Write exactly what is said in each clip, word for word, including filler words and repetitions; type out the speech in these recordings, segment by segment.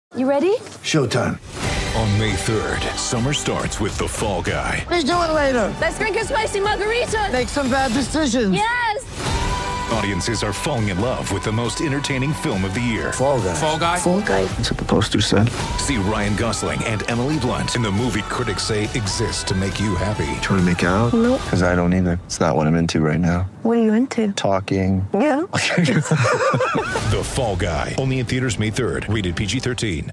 You ready? Showtime. On May third, summer starts with The Fall Guy. Let's do it later. Let's drink a spicy margarita. Make some bad decisions. Yes! Audiences are falling in love with the most entertaining film of the year. Fall Guy. Fall Guy? Fall Guy. That's what the poster said. See Ryan Gosling and Emily Blunt in the movie critics say exists to make you happy. Trying to make it out? Nope. Because I don't either. It's not what I'm into right now. What are you into? Talking. Yeah. The Fall Guy. Only in theaters May third. Rated P G thirteen.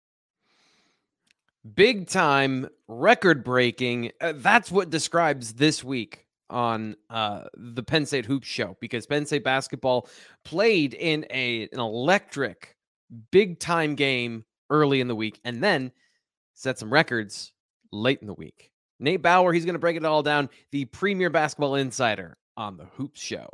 Big time, record breaking. Uh, that's what describes this week on uh, the Penn State Hoops Show, because Penn State basketball played in a an electric, big time game early in the week, and then set some records late in the week. Nate Bauer, he's going to break it all down. The premier basketball insider on the Hoops Show.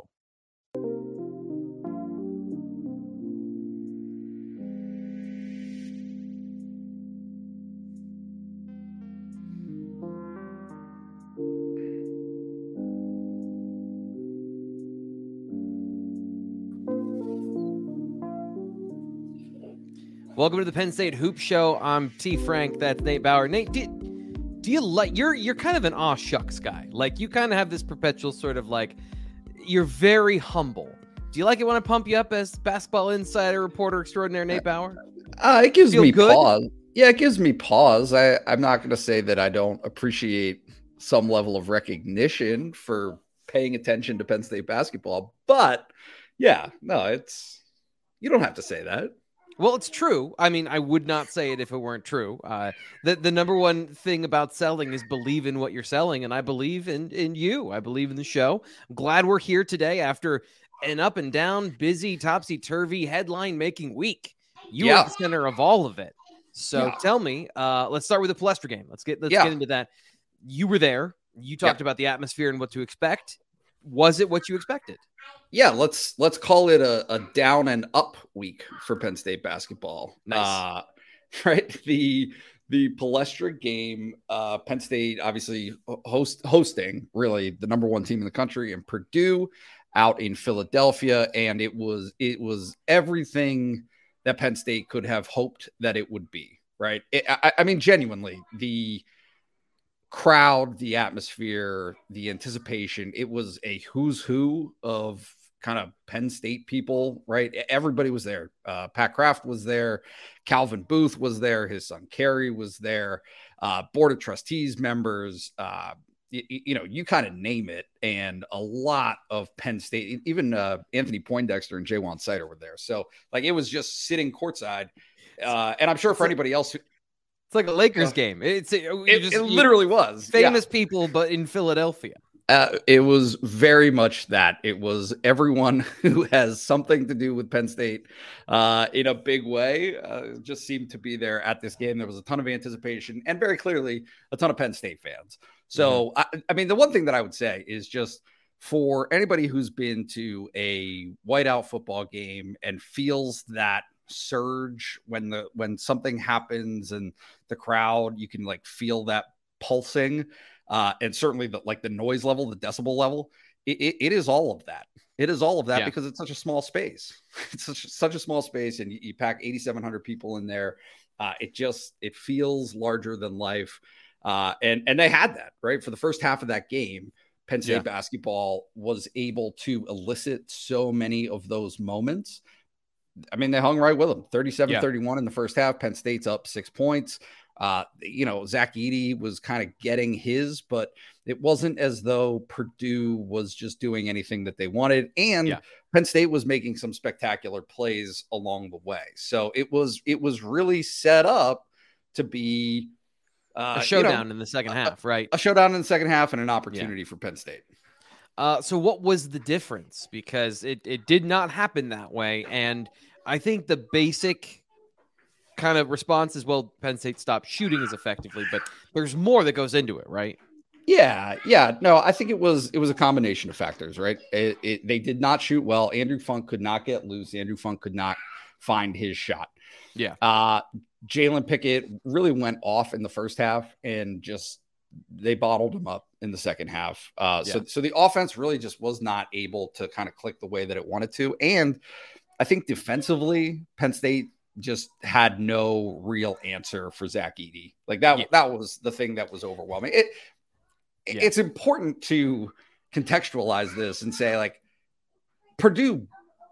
Welcome to the Penn State Hoop Show. I'm T. Frank. That's Nate Bauer. Nate, do, do you like, you're you're kind of an aw shucks guy. Like, you kind of have this perpetual sort of like, you're very humble. Do you like it when I pump you up as basketball insider, reporter extraordinaire Nate Bauer? Uh, it gives Feel me good? pause. Yeah, it gives me pause. I, I'm not going to say that I don't appreciate some level of recognition for paying attention to Penn State basketball. But yeah, no, it's, you don't have to say that. Well, it's true. I mean, I would not say it if it weren't true. Uh, the, the number one thing about selling is believe in what you're selling, and I believe in, in you. I believe in the show. I'm glad we're here today after an up and down, busy, topsy-turvy, headline-making week. You Yeah. are the center of all of it. So Yeah. tell me, uh, let's start with the Palestra game. Let's get let's Yeah. get into that. You were there. You talked Yeah. about the atmosphere and what to expect. Was it what you expected? Yeah, let's let's call it a, a down and up week for Penn State basketball. Nice. Uh, right. The the Palestra game, uh, Penn State obviously host hosting really the number one team in the country, and Purdue out in Philadelphia, and it was it was everything that Penn State could have hoped that it would be. Right. It, I, I mean, genuinely, the crowd, the atmosphere, the anticipation, it was a who's who of kind of Penn State people, right? Everybody was there. Uh, Pat Kraft was there. Calvin Booth was there. His son Kerry was there. Uh, Board of Trustees members, uh, you, you know, you kind of name it. And a lot of Penn State, even uh, Anthony Poindexter and Jaywan Sider were there. So like, it was just sitting courtside. Uh, and I'm sure for anybody else who, It's like a Lakers Uh, game. It's it, you it, just, it you- literally was famous Yeah. people, but in Philadelphia. Uh, it was very much that. It was everyone who has something to do with Penn State uh, in a big way uh, just seemed to be there at this game. There was a ton of anticipation and very clearly a ton of Penn State fans. So, I, I mean, the one thing that I would say is just for anybody who's been to a whiteout football game and feels that surge when the when something happens and the crowd, you can like feel that pulsing. Uh, and certainly the like the noise level, the decibel level, it, it, it is all of that. It is all of that Yeah. because it's such a small space. It's such, such a small space, and you, you pack eighty-seven hundred people in there. Uh, it just it feels larger than life, uh, and and they had that right for the first half of that game. Penn State Yeah. basketball was able to elicit so many of those moments. I mean, they hung right with them, thirty-seven thirty-one in the first half. Penn State's up six points. Uh, you know, Zach Edey was kind of getting his, but it wasn't as though Purdue was just doing anything that they wanted. And Yeah. Penn State was making some spectacular plays along the way. So it was, it was really set up to be uh, A showdown you know, in the second half, right? a showdown in the second half and an opportunity for Penn State. Uh, so what was the difference? Because it, it did not happen that way. And I think the basic kind of response is, well, Penn State stopped shooting as effectively, but there's more that goes into it, right? Yeah, yeah. No, I think it was it was a combination of factors, right? It, it, they did not shoot well. Andrew Funk could not get loose. Andrew Funk could not find his shot. Yeah. Uh, Jalen Pickett really went off in the first half and just they bottled him up in the second half. Uh, so, Yeah. so the offense really just was not able to kind of click the way that it wanted to. And I think defensively, Penn State just had no real answer for Zach Edey. Like that, yeah. that was the thing that was overwhelming. It, yeah. It's important to contextualize this and say, like, Purdue,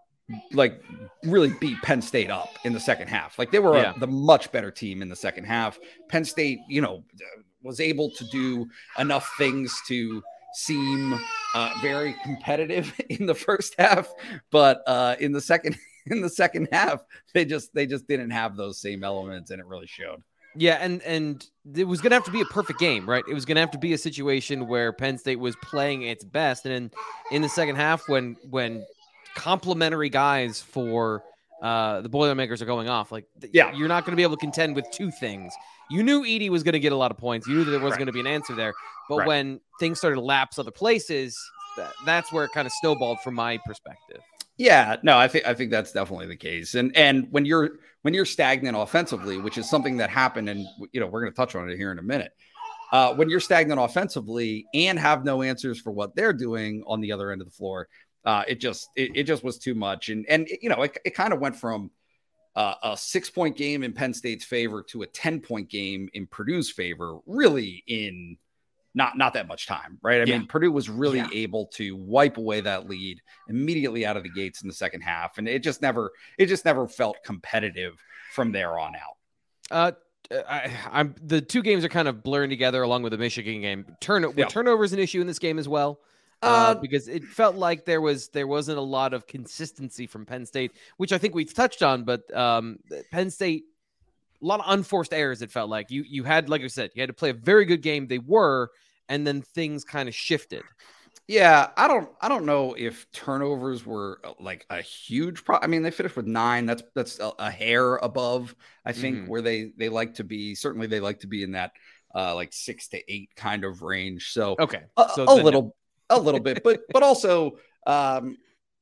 like, really beat Penn State up in the second half. Like, they were yeah. a, the much better team in the second half. Penn State, you know, was able to do enough things to seem uh, very competitive in the first half, but uh, in the second in the second half, they just they just didn't have those same elements, and it really showed. Yeah, and and it was gonna have to be a perfect game, right? It was gonna have to be a situation where Penn State was playing its best, and in, in the second half, when when complementary guys for uh, the Boilermakers are going off, like yeah, you're not going to be able to contend with two things. You knew Edey was going to get a lot of points. You knew that there was right. going to be an answer there. But right. when things started to lapse other places, that, that's where it kind of snowballed from my perspective. Yeah, no, I think I think that's definitely the case. And and when you're when you're stagnant offensively, which is something that happened, and you know we're going to touch on it here in a minute. Uh, when you're stagnant offensively and have no answers for what they're doing on the other end of the floor, uh, it just it, it just was too much. And and you know it, it kind of went from uh, a six point game in Penn State's favor to a ten point game in Purdue's favor, really in not not that much time, right? I yeah. mean, Purdue was really yeah. able to wipe away that lead immediately out of the gates in the second half, and it just never it just never felt competitive from there on out. Uh, I, I'm the two games are kind of blurring together along with the Michigan game. Turn yeah. turnover is an issue in this game as well. Uh, because it felt like there was there wasn't a lot of consistency from Penn State, which I think we've touched on. But um, Penn State, a lot of unforced errors. It felt like you you had, like I said, you had to play a very good game. They were, and then things kind of shifted. Yeah, I don't I don't know if turnovers were like a huge problem. I mean, they finished with nine. That's that's a, a hair above, I think, mm-hmm. where they they like to be. Certainly, they like to be in that uh, like six to eight kind of range. So okay, a, so a little. A little bit, but but also, um,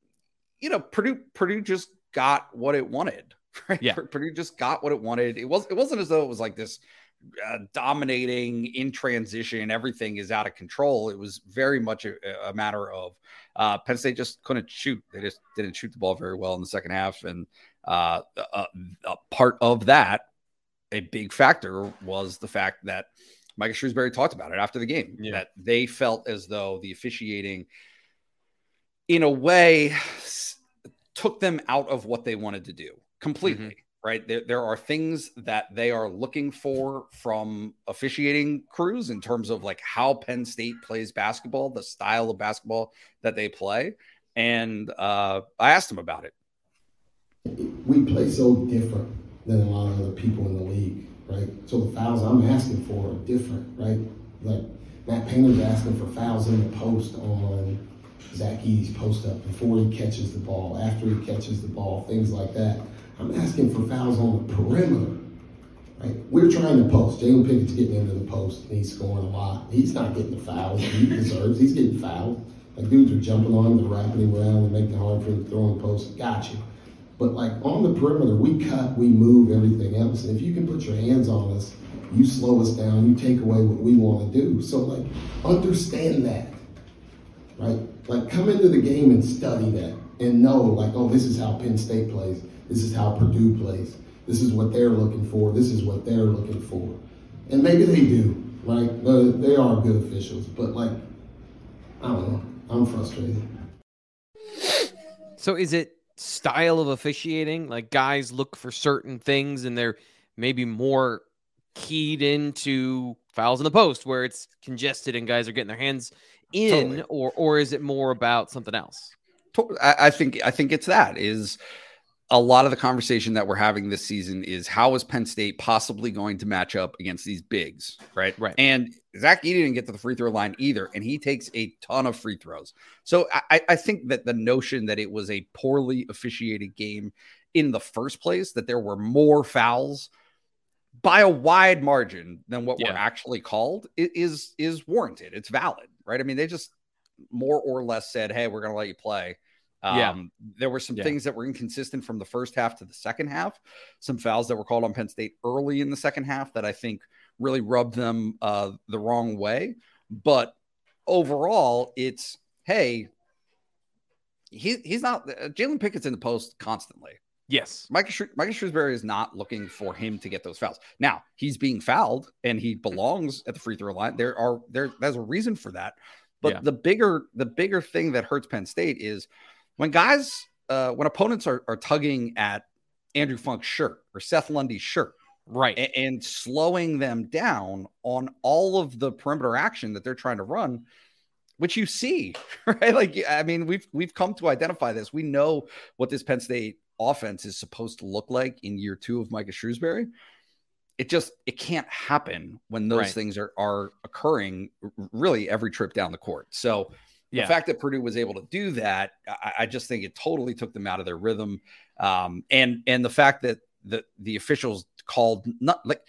you know, Purdue Purdue just got what it wanted. Right? Yeah, Purdue just got what it wanted. It was it wasn't as though it was like this uh, dominating in transition. Everything is out of control. It was very much a, a matter of uh, Penn State just couldn't shoot. They just didn't shoot the ball very well in the second half, and uh, a, a part of that, a big factor was the fact that Micah Shrewsbury talked about it after the game, yeah. that they felt as though the officiating, in a way, took them out of what they wanted to do completely, mm-hmm. right? There, there are things that they are looking for from officiating crews in terms of like how Penn State plays basketball, the style of basketball that they play. And uh, I asked them about it. We play so different than a lot of other people in the league. Right, so the fouls I'm asking for are different, right? Like Matt Painter's asking for fouls in the post on Zach Edey's post up before he catches the ball, after he catches the ball, things like that. I'm asking for fouls on the perimeter, right? We're trying to post. Jalen Pickett's getting into the post, and he's scoring a lot. He's not getting the fouls he deserves. He's getting fouled. Like dudes are jumping on him, they're wrapping him around, and making it hard for him to throw in the post. Got you. But like on the perimeter, we cut, we move, everything else. And if you can put your hands on us, you slow us down, you take away what we want to do. So like, understand that, right? Like come into the game and study that and know like, oh, this is how Penn State plays. This is how Purdue plays. This is what they're looking for. This is what they're looking for. And maybe they do, right? They are good officials, but like, I don't know. I'm frustrated. So is it style of officiating, like guys look for certain things and they're maybe more keyed into fouls in the post where it's congested and guys are getting their hands in, totally. or or is it more about something else? I, I think I think it's that is a lot of the conversation that we're having this season is how is Penn State possibly going to match up against these bigs, right? Right. And Zach Edey didn't get to the free throw line either, and he takes a ton of free throws. So I, I think that the notion that it was a poorly officiated game in the first place, that there were more fouls by a wide margin than what yeah. were actually called, is is warranted. It's valid, right? I mean, they just more or less said, hey, we're going to let you play. Um, yeah. There were some yeah. things that were inconsistent from the first half to the second half, some fouls that were called on Penn State early in the second half that I think really rubbed them uh, the wrong way. But overall, it's, hey, he, he's not, uh, Jalen Pickett's in the post constantly, Yes. Micah, Shrew- Micah Shrewsbury is not looking for him to get those fouls. Now, he's being fouled and he belongs at the free throw line. There are there there's a reason for that. But yeah. the bigger the bigger thing that hurts Penn State is when guys uh, when opponents are, are tugging at Andrew Funk's shirt or Seth Lundy's shirt. Right. And, and slowing them down on all of the perimeter action that they're trying to run, which you see, right? Like, I mean, we've we've come to identify this. We know what this Penn State offense is supposed to look like in year two of Micah Shrewsbury. It just, it can't happen when those right. things are, are occurring really every trip down the court. So yeah. the fact that Purdue was able to do that, I, I just think it totally took them out of their rhythm. Um, and, and the fact that the, the officials called not like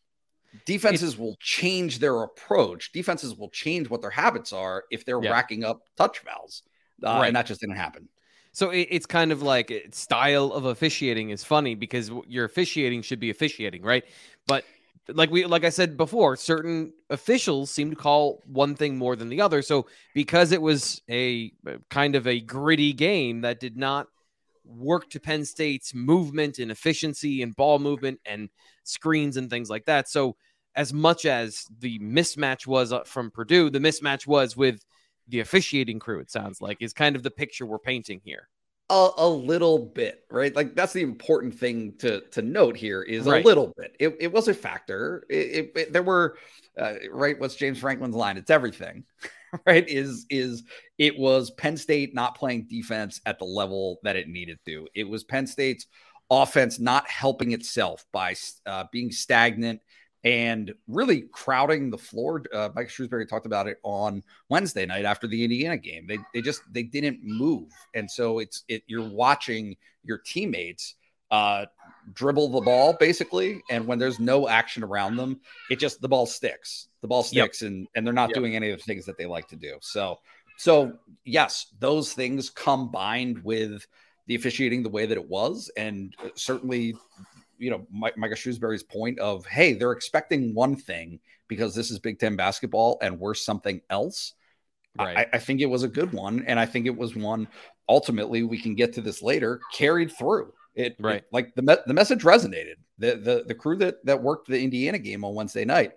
defenses it's, will change their approach. Defenses will change what their habits are if they're yeah. racking up touch fouls. Uh, right. And that just didn't happen. So it, it's kind of like style of officiating is funny because your officiating should be officiating, right? But like we, like I said before, certain officials seem to call one thing more than the other. So because it was a kind of a gritty game that did not work to Penn State's movement and efficiency and ball movement and screens and things like that. So as much as the mismatch was from Purdue, the mismatch was with the officiating crew, it sounds like, is kind of the picture we're painting here. A, a little bit, right? Like that's the important thing to to note here is right. a little bit. It, it was a factor. It, it, it, there were, uh, right, what's James Franklin's line? It's everything, right? Is, is it was Penn State not playing defense at the level that it needed to. It was Penn State's offense not helping itself by uh, being stagnant and really crowding the floor. Uh, Mike Shrewsbury talked about it on Wednesday night after the Indiana game. They they just they didn't move, and so it's it. You're watching your teammates uh, dribble the ball basically, and when there's no action around them, it just the ball sticks. The ball sticks, yep. and and they're not yep. doing any of the things that they like to do. So so yes, those things combined with the officiating the way that it was, and certainly. You know, Micah Shrewsbury's point of, hey, they're expecting one thing because this is Big Ten basketball and we're something else. Right. I, I think it was a good one. And I think it was one, ultimately, we can get to this later, carried through. It, right. it like the me- the message resonated. The, the, the crew that, that worked the Indiana game on Wednesday night,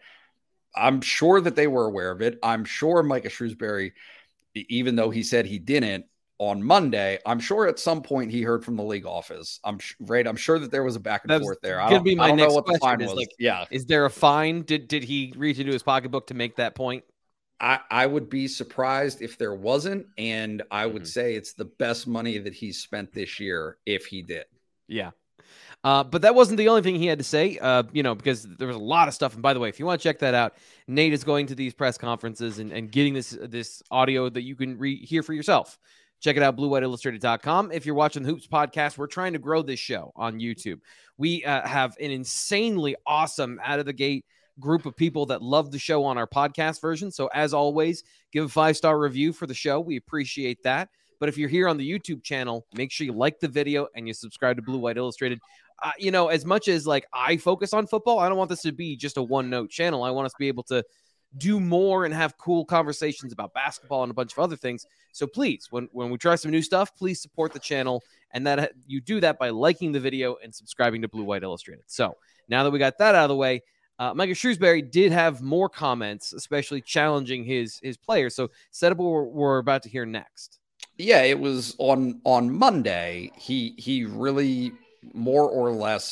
I'm sure that they were aware of it. I'm sure Micah Shrewsbury, even though he said he didn't, on Monday, I'm sure at some point he heard from the league office. I'm right. I'm sure that there was a back and That's forth there. I don't, be my I don't next know what the fine is was. like, yeah. Is there a fine? Did did he reach into his pocketbook to make that point? I, I would be surprised if there wasn't. And I would mm-hmm. say it's the best money that he's spent this year if he did. Yeah. Uh, but that wasn't the only thing he had to say, uh, you know, because there was a lot of stuff. And by the way, if you want to check that out, Nate is going to these press conferences and, and getting this this audio that you can re- hear for yourself. Check it out, blue white illustrated dot com. If you're watching the Hoops podcast, we're trying to grow this show on YouTube. We uh, have an insanely awesome out-of-the-gate group of people that love the show on our podcast version. So as always, give a five-star review for the show. We appreciate that. But if you're here on the YouTube channel, make sure you like the video and you subscribe to Blue White Illustrated. Uh, you know, as much as like I focus on football, I don't want this to be just a one-note channel. I want us to be able to do more and have cool conversations about basketball and a bunch of other things. So please, when, when we try some new stuff, please support the channel. And that you do that by liking the video and subscribing to Blue White Illustrated. So now that we got that out of the way, uh, Micah Shrewsbury did have more comments, especially challenging his, his players. So set up what we're, we're about to hear next. Yeah, it was on, on Monday. He, he really more or less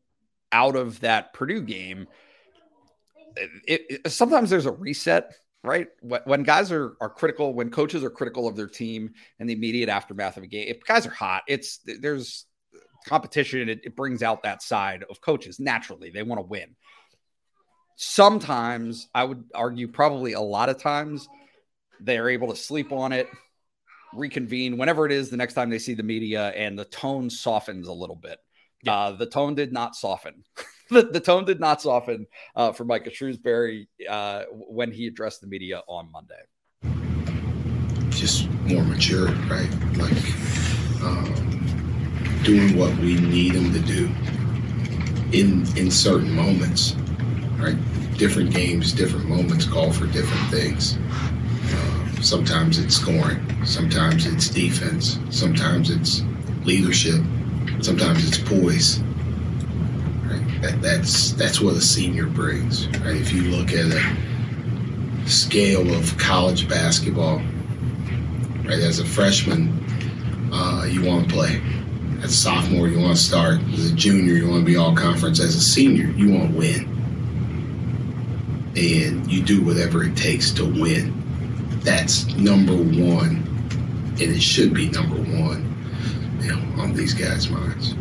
out of that Purdue game. It, it, sometimes there's a reset, right? When guys are, are critical, when coaches are critical of their team and the immediate aftermath of a game, if guys are hot, it's there's competition. It, it brings out that side of coaches. Naturally, they want to win. Sometimes I would argue probably a lot of times they're able to sleep on it, reconvene whenever it is the next time they see the media, and the tone softens a little bit. Yeah. Uh, the tone did not soften. the, the tone did not soften uh, for Micah Shrewsbury uh, when he addressed the media on Monday. Just more mature, right? Like um, doing what we need him to do in in certain moments, right? Different games, different moments call for different things. Uh, sometimes it's scoring, sometimes it's defense, sometimes it's leadership. Sometimes it's poise. Right? That, that's that's what a senior brings. Right? If you look at a scale of college basketball, right? As a freshman, uh, you want to play. As a sophomore, you want to start. As a junior, you want to be all conference. As a senior, you want to win. And you do whatever it takes to win. That's number one, and it should be number one, you know, on these guys' minds.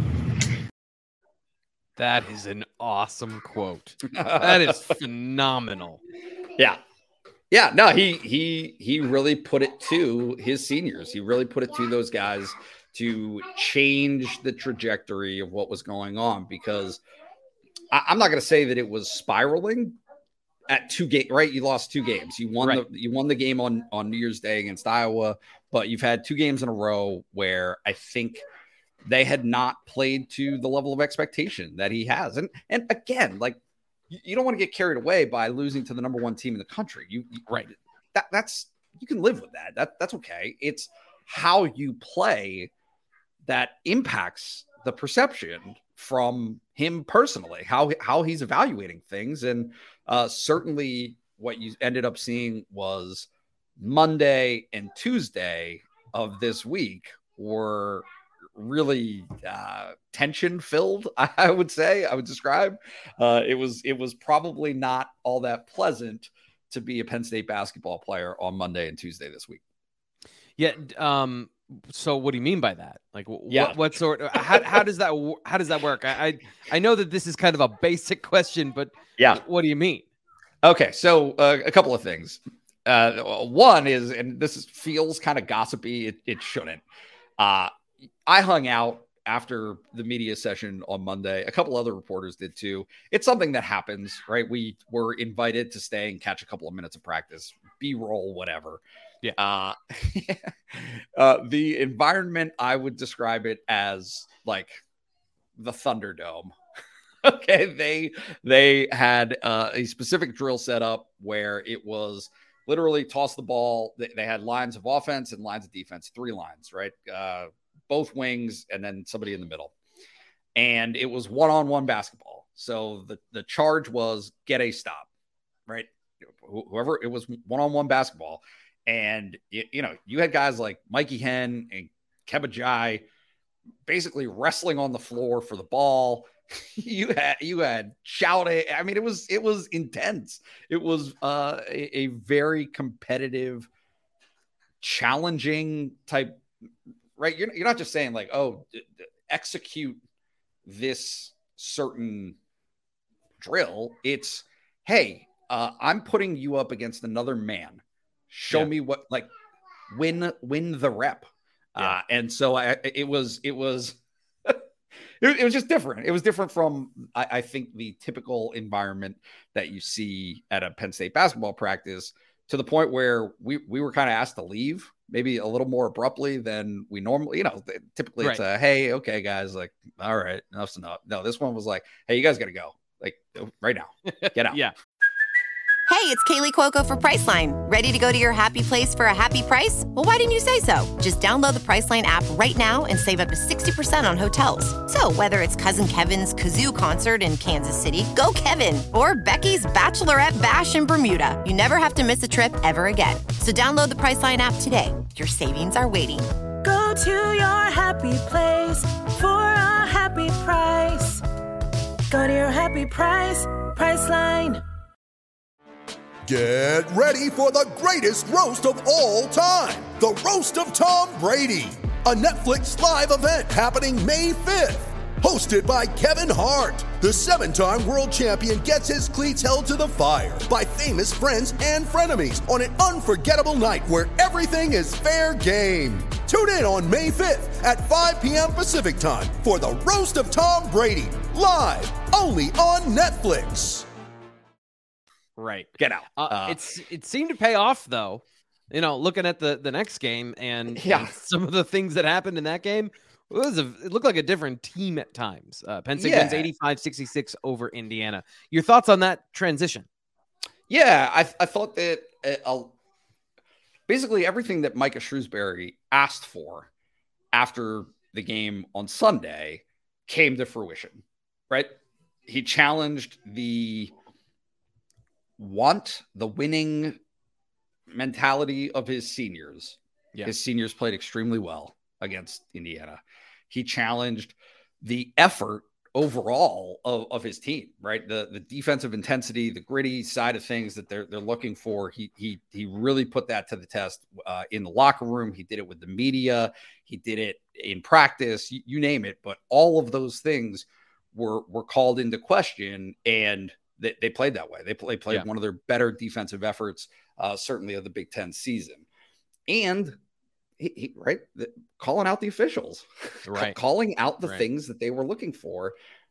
That is an awesome quote. That is phenomenal. Yeah. Yeah, no, he he he really put it to his seniors. He really put it to those guys to change the trajectory of what was going on, because I, I'm not going to say that it was spiraling at two games, right? You lost two games. You won right. the you won the game on on New Year's Day against Iowa, but you've had two games in a row where I think they had not played to the level of expectation that he has. And and again, like, you don't want to get carried away by losing to the number one team in the country. You, you right. That that's you can live with that. That that's okay. It's how you play that impacts the perception from him personally, how how he's evaluating things. And uh, certainly what you ended up seeing was Monday and Tuesday of this week were really uh, tension filled. I would say, I would describe. Uh, it was, it was probably not all that pleasant to be a Penn State basketball player on Monday and Tuesday this week. Yeah. Um, so what do you mean by that? Like, yeah. what, what sort of, how, how does that, how does that work? I, I, I know that this is kind of a basic question, but yeah, what do you mean? Okay. So uh, a couple of things. Uh, one is, and this is, feels kind of gossipy. It, it shouldn't. Uh, I hung out after the media session on Monday. A couple other reporters did too. It's something that happens, right? We were invited to stay and catch a couple of minutes of practice, B-roll, whatever. Yeah. Uh, uh, the environment, I would describe it as like the Thunderdome. Okay. They, they had uh, a specific drill set up where it was literally toss the ball. They, they had lines of offense and lines of defense, three lines, right? Uh, both wings, and then somebody in the middle. And it was one-on-one basketball. So the, the charge was get a stop, right? Wh- whoever, it was one-on-one basketball. And, it, you know, you had guys like Mikey Henn and Keba Jai basically wrestling on the floor for the ball. you had, you had shouting. I mean, it was, it was intense. It was uh, a, a very competitive, challenging type, right? You're, you're not just saying like, oh, d- d- execute this certain drill. It's, hey, uh, I'm putting you up against another man. Show yeah. me what, like, win, win the rep. Yeah. Uh, and so I, it was, it was, it, it was just different. It was different from, I, I think, the typical environment that you see at a Penn State basketball practice, to the point where we, we were kind of asked to leave, maybe a little more abruptly than we normally, you know, typically it's right. a, hey, okay, guys, like, all right, enough's enough. No, this one was like, hey, you guys got to go, like, right now, get out. Yeah. Hey, it's Kaylee Cuoco for Priceline. Ready to go to your happy place for a happy price? Well, why didn't you say so? Just download the Priceline app right now and save up to sixty percent on hotels. So whether it's Cousin Kevin's Kazoo Concert in Kansas City, go Kevin, or Becky's Bachelorette Bash in Bermuda, you never have to miss a trip ever again. So download the Priceline app today. Your savings are waiting. Go to your happy place for a happy price. Go to your happy price, Priceline. Get ready for the greatest roast of all time, the Roast of Tom Brady, a Netflix live event happening May fifth. Hosted by Kevin Hart, the seven-time world champion gets his cleats held to the fire by famous friends and frenemies on an unforgettable night where everything is fair game. Tune in on May fifth at five p.m. Pacific time for the Roast of Tom Brady, live only on Netflix. Right. Get out. Uh, uh, it's it seemed to pay off, though. You know, looking at the, the next game and, yeah. and some of the things that happened in that game, it, was a, it looked like a different team at times. Uh, Penn State yeah. wins eighty-five sixty-six over Indiana. Your thoughts on that transition? Yeah, I, I thought that uh, basically everything that Micah Shrewsbury asked for after the game on Sunday came to fruition, right? He challenged the want, the winning mentality of his seniors. Yeah. His seniors played extremely well against Indiana. He challenged the effort overall of, of his team, right? The the defensive intensity, the gritty side of things that they're they're looking for. He he he really put that to the test uh, in the locker room. He did it with the media. He did it in practice. You, you name it. But all of those things were were called into question, and they, they played that way. They, play, played yeah. one of their better defensive efforts, uh, certainly of the Big Ten season, and. He, he, right, the, calling out the officials, right, calling out the right. things that they were looking for.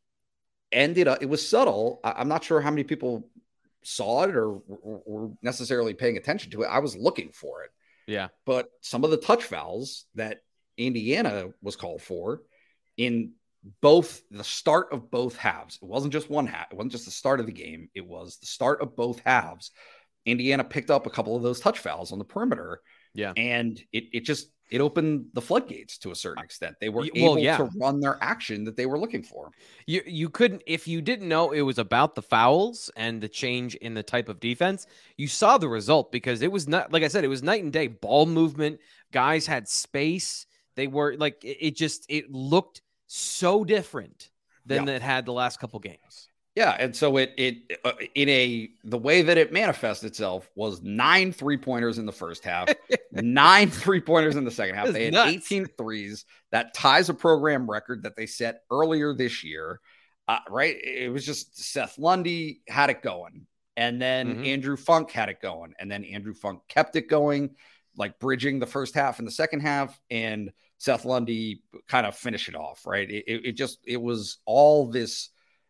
Ended up, it was subtle. I, I'm not sure how many people saw it or were necessarily paying attention to it. I was looking for it. Yeah, but some of the touch fouls that Indiana was called for in both the start of both halves. It wasn't just one half. It wasn't just the start of the game. It was the start of both halves. Indiana picked up a couple of those touch fouls on the perimeter. Yeah. And it, it just, it opened the floodgates to a certain extent. They were well, able yeah. to run their action that they were looking for. You you couldn't, if you didn't know it was about the fouls and the change in the type of defense, you saw the result because it was not, like I said, it was night and day. Ball movement, guys had space. They were like, it, it just, it looked so different than yeah. it had the last couple games. Yeah, and so it it uh, in a the way that it manifests itself was nine three-pointers in the first half, nine three-pointers in the second half. They had nuts. eighteen threes. That ties a program record that they set earlier this year. Uh, right? It was just Seth Lundy had it going, and then mm-hmm. Andrew Funk had it going, and then Andrew Funk kept it going, like bridging the first half and the second half, and Seth Lundy kind of finished it off. Right? It, it, it just it was all this.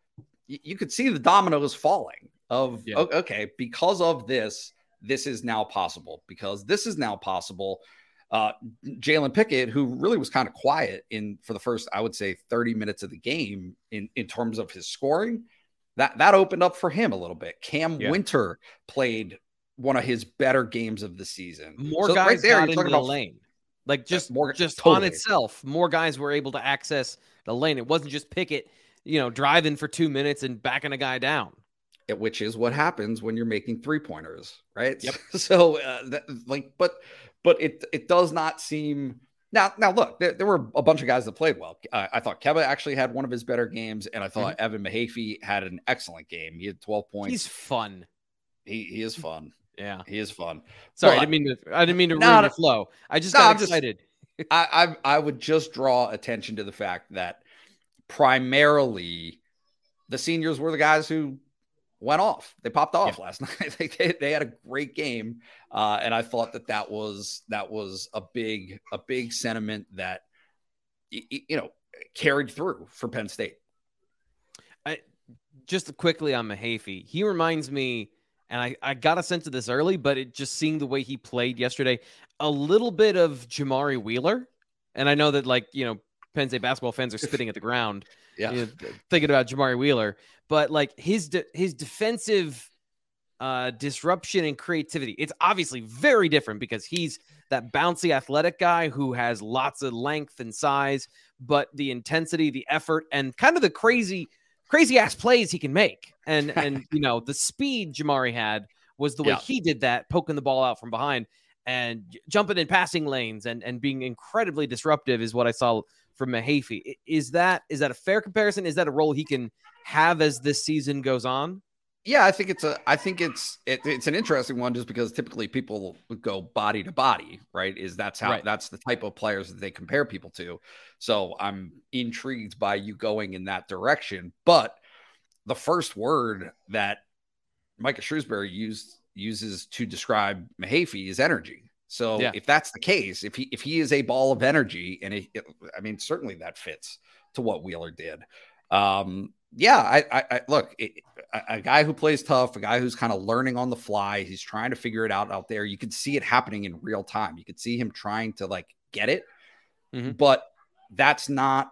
You could see the dominoes falling of, yeah. okay, because of this, this is now possible. Because this is now possible. Uh, Jalen Pickett, who really was kind of quiet in for the first, I would say, thirty minutes of the game in, in terms of his scoring, that, that opened up for him a little bit. Cam yeah. Winter played one of his better games of the season. More so guys right there, got into about, the lane. Like just, more, just totally. on itself, more guys were able to access the lane. It wasn't just Pickett, you know, driving for two minutes and backing a guy down. Which is what happens when you're making three pointers, right? Yep. So, uh, that, like, but, but it it does not seem now. Now, look, there, there were a bunch of guys that played well. Uh, I thought Keba actually had one of his better games, and I thought mm-hmm. Evan Mahaffey had an excellent game. He had twelve points. He's fun. He he is fun. Yeah, he is fun. Sorry, but, I didn't mean to. I didn't mean to no, ruin no, the flow. I just no, got I'm excited. Just, I, I I would just draw attention to the fact that primarily the seniors were the guys who went off. They popped off yeah. last night. they, they, they had a great game. Uh, and I thought that that was, that was a big, a big sentiment that, you know, carried through for Penn State. I just quickly on Mahaffey. He reminds me, and I, I got a sense of this early, but it just seeing the way he played yesterday, a little bit of Jamari Wheeler. And I know that, like, you know, Penn State basketball fans are spitting at the ground, yeah, you know, thinking about Jamari Wheeler, but like his de- his defensive uh, disruption and creativity, it's obviously very different because he's that bouncy athletic guy who has lots of length and size, but the intensity, the effort, and kind of the crazy, crazy ass plays he can make, and and you know the speed Jamari had was the way yeah. he did that, poking the ball out from behind and jumping in passing lanes and and being incredibly disruptive is what I saw from Mahaffey. Is that is that a fair comparison? Is that a role he can have as this season goes on? Yeah, I think it's a. I think it's it, it's an interesting one just because typically people would go body to body, right? Is that's how right. that's the type of players that they compare people to. So I'm intrigued by you going in that direction. But the first word that Micah Shrewsbury used uses to describe Mahaffey is energy. So yeah. if that's the case, if he if he is a ball of energy, and it, it, I mean, certainly that fits to what Wheeler did. Um, yeah, I, I, I look, it, a, a guy who plays tough, a guy who's kind of learning on the fly. He's trying to figure it out out there. You could see it happening in real time. You could see him trying to like get it, mm-hmm. but that's not.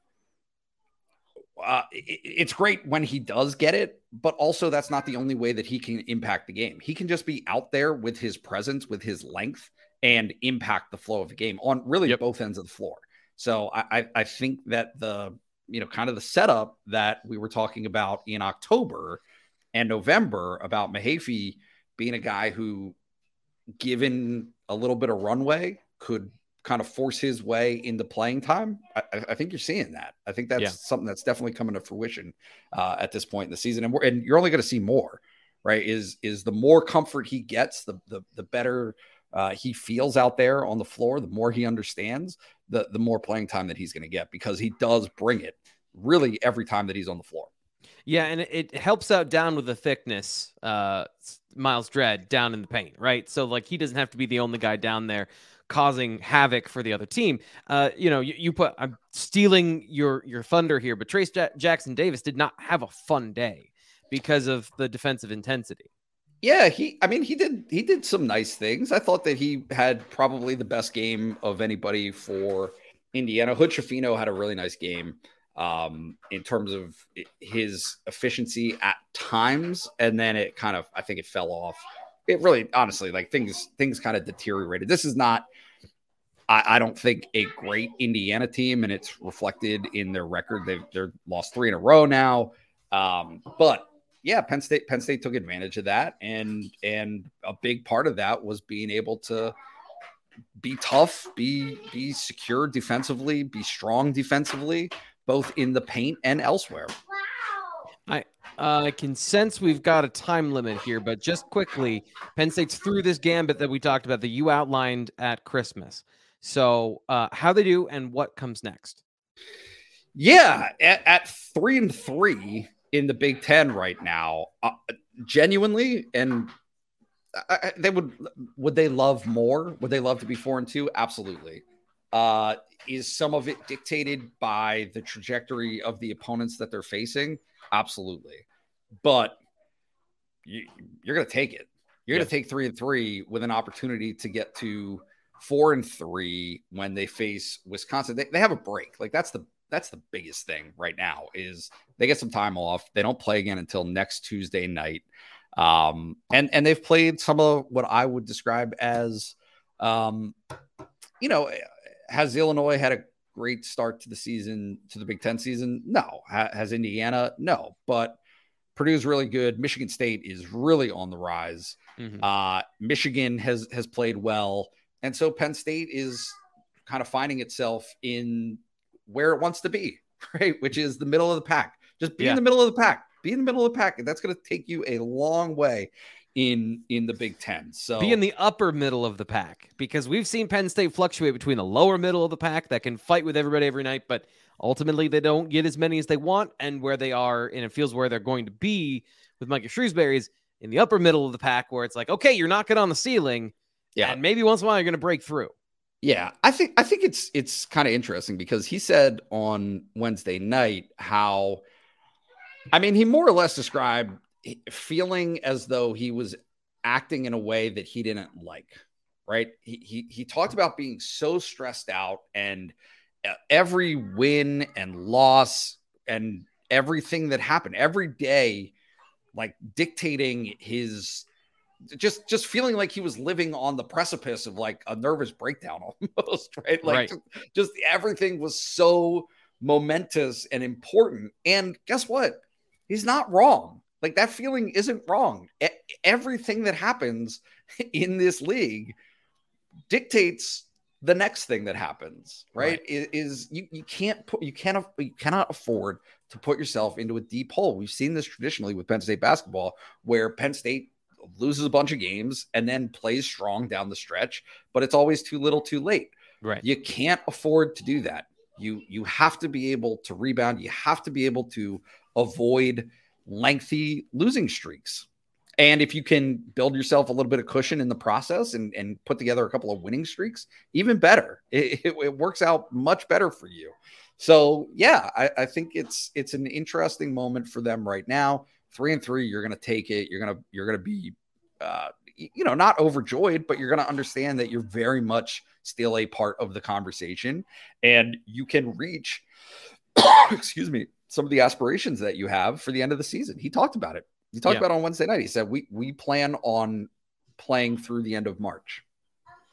Uh, it, it's great when he does get it, but also that's not the only way that he can impact the game. He can just be out there with his presence, with his length, and impact the flow of the game on really yep. both ends of the floor. So I, I, I think that the, you know, kind of the setup that we were talking about in October and November about Mahaffey being a guy who, given a little bit of runway, could kind of force his way into playing time. I, I think you're seeing that. I think that's yeah. something that's definitely coming to fruition uh, at this point in the season. And we're, and you're only going to see more, right? Is, is the more comfort he gets, the, the, the better uh, he feels out there on the floor, the more he understands, the, the more playing time that he's going to get, because he does bring it really every time that he's on the floor. Yeah, and it helps out down with the thickness, uh, Miles Dredd down in the paint, right? So, like, he doesn't have to be the only guy down there causing havoc for the other team. Uh, you know, you, you put, I'm stealing your your thunder here, but Trace ja- Jackson Davis did not have a fun day because of the defensive intensity. Yeah, he, I mean, he did, he did some nice things. I thought that he had probably the best game of anybody for Indiana. Hood Schifino had a really nice game um, in terms of his efficiency at times. And then it kind of, I think it fell off. It really, honestly, like things, things kind of deteriorated. This is not, I, I don't think, a great Indiana team, and it's reflected in their record. They've, they're lost three in a row now. Um, but yeah, Penn State, Penn State took advantage of that. And, and a big part of that was being able to be tough, be, be secure defensively, be strong defensively, both in the paint and elsewhere. I uh, I can sense we've got a time limit here, but just quickly, Penn State's through this gambit that we talked about that you outlined at Christmas. So uh, how they do and what comes next? Yeah, at, at three and three in the Big Ten right now, uh, genuinely, and I, they would would they love more? Would they love to be four and two? Absolutely. Uh, is some of it dictated by the trajectory of the opponents that they're facing? Absolutely. But you, you're going to take it. You're yeah. going to take three and three with an opportunity to get to four and three when they face Wisconsin. They, they have a break. Like that's the, that's the biggest thing right now is they get some time off. They don't play again until next Tuesday night. Um, and, and they've played some of what I would describe as, um, you know, has Illinois had a great start to the season, to the Big Ten season? No. Ha- has Indiana? No. But Purdue's really good. Michigan State is really on the rise. Mm-hmm. Uh, Michigan has has played well. And so Penn State is kind of finding itself in where it wants to be, right? Which is the middle of the pack. Just be yeah. in the middle of the pack. Be in the middle of the pack. And that's going to take you a long way in in the Big Ten. So be in the upper middle of the pack, because we've seen Penn State fluctuate between the lower middle of the pack that can fight with everybody every night, but ultimately they don't get as many as they want, and where they are, and it feels where they're going to be with Micah Shrewsbury is in the upper middle of the pack, where it's like, okay, you're knocking on the ceiling, yeah, and maybe once in a while you're going to break through. Yeah, I think I think it's it's kind of interesting because he said on Wednesday night how, I mean, he more or less described feeling as though he was acting in a way that he didn't like, right? He, he, he talked about being so stressed out, and every win and loss and everything that happened every day, like dictating his, just, just feeling like he was living on the precipice of like a nervous breakdown almost, right? Like right. Just, just everything was so momentous and important. And guess what? He's not wrong. Like that feeling isn't wrong. E- everything that happens in this league dictates the next thing that happens, right? right. Is, is you, you can't put, you cannot, you cannot afford to put yourself into a deep hole. We've seen this traditionally with Penn State basketball, where Penn State loses a bunch of games and then plays strong down the stretch, but it's always too little too late. Right. You can't afford to do that. You, you have to be able to rebound. You have to be able to avoid lengthy losing streaks. And if you can build yourself a little bit of cushion in the process and, and put together a couple of winning streaks, even better. It, it, it works out much better for you. So yeah, I, I think it's it's an interesting moment for them right now. Three and three, you're gonna take it. You're gonna you're gonna be uh, you know, not overjoyed, but you're gonna understand that you're very much still a part of the conversation, and you can reach excuse me. some of the aspirations that you have for the end of the season. He talked about it. He talked yeah. about it on Wednesday night. He said, we, we plan on playing through the end of March.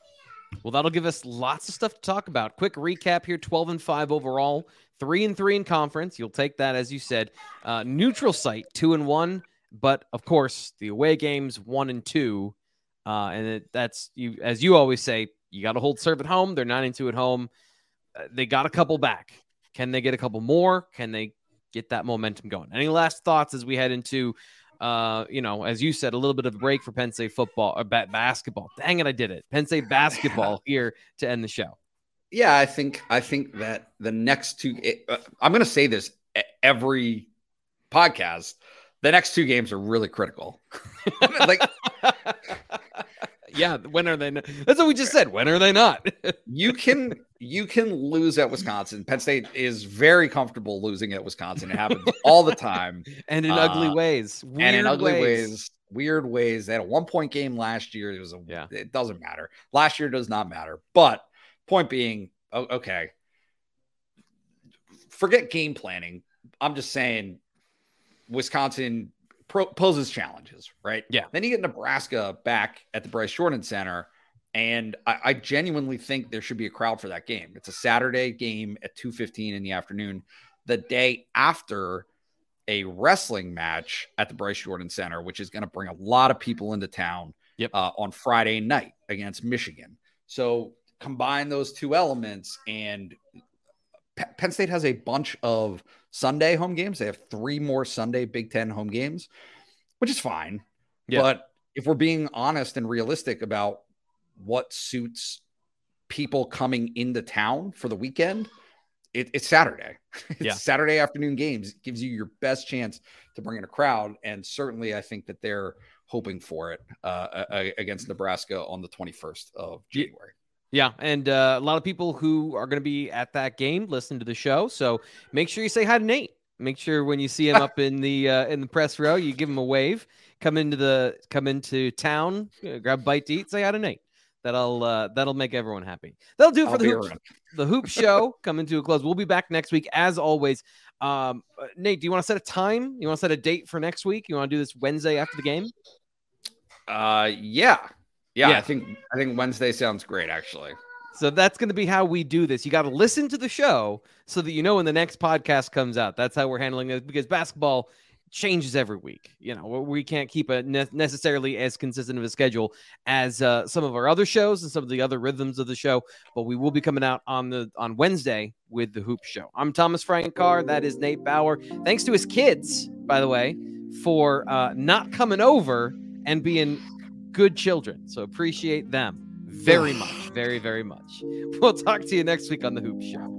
Well, that'll give us lots of stuff to talk about. Quick recap here: twelve and five overall, three and three in conference. You'll take that, as you said. Uh, neutral site, two and one, but of course the away games, one and two. Uh, and it, that's you, as you always say, you got to hold serve at home. They're nine and two at home. Uh, they got a couple back. Can they get a couple more? Can they get that momentum going? Any last thoughts as we head into, uh, you know, as you said, a little bit of a break for Penn State football or ba- basketball? Dang it, I did it. Penn State basketball here to end the show. Yeah, I think I think that the next two. Uh, I'm going to say this every podcast. The next two games are really critical. like. Yeah, when are they? Not? That's what we just said. When are they not? you can you can lose at Wisconsin. Penn State is very comfortable losing at Wisconsin. It happens all the time, and in uh, ugly ways. Weird and in ugly ways. ways, weird ways. They had a one point game last year. It was a. Yeah. It doesn't matter. Last year does not matter. But point being, okay. Forget game planning. I'm just saying, Wisconsin Pro- poses challenges, right? Yeah. Then you get Nebraska back at the Bryce Jordan Center, and I, I genuinely think there should be a crowd for that game. It's a Saturday game at two fifteen in the afternoon, the day after a wrestling match at the Bryce Jordan Center, which is going to bring a lot of people into town yep. uh, on Friday night against Michigan. So combine those two elements, and P- Penn State has a bunch of Sunday home games. They have three more Sunday Big Ten home games, which is fine. Yeah. But if we're being honest and realistic about what suits people coming into town for the weekend, it, it's Saturday. It's yeah. Saturday afternoon games. It gives you your best chance to bring in a crowd. And certainly I think that they're hoping for it uh, against Nebraska on the twenty-first of January. Yeah, and uh, a lot of people who are going to be at that game listen to the show, so make sure you say hi to Nate. Make sure when you see him up in the uh, in the press row, you give him a wave. Come into the come into town, you know, grab a bite to eat, say hi to Nate. That'll uh, that'll make everyone happy. That'll do it for I'll the hoop, the hoop show. Coming to a close. We'll be back next week as always. Um, Nate, do you want to set a time? You want to set a date for next week? You want to do this Wednesday after the game? Uh, yeah. Yeah, yeah, I think I think Wednesday sounds great, actually. So that's going to be how we do this. You got to listen to the show so that you know when the next podcast comes out. That's how we're handling it, because basketball changes every week. You know, we can't keep a ne- necessarily as consistent of a schedule as uh, some of our other shows and some of the other rhythms of the show. But we will be coming out on the on Wednesday with the Hoop Show. I'm Thomas Frank Carr. That is Nate Bauer. Thanks to his kids, by the way, for uh, not coming over and being good children. So appreciate them very much, very, very much. We'll talk to you next week on the Hoop Show.